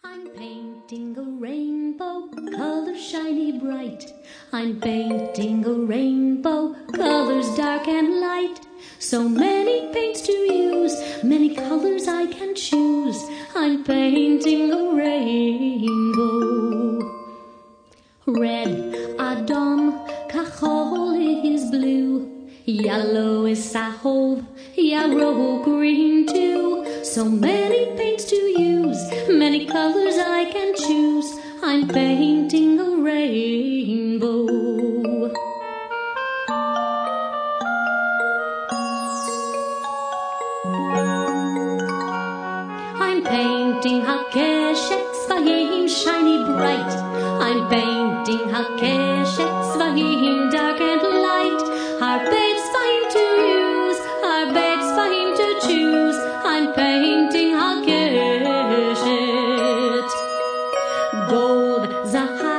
I'm painting a rainbow, colors shiny bright. I'm painting a rainbow, colors dark and light. So many paints to use, many colors I can choose. I'm painting a rainbow. Red, Adam, Kachol is blue. Yellow is Sahov, yarrow green too. So many paints to use, many colors I can choose. I'm painting a rainbow. I'm painting hakeshet tzvahim shiny bright. I'm painting hakeshet tzvahim dark and light. Harbe tzvahim to use, harbe tzvahim to choose. I'm painting hakeshet. Gold, zahab,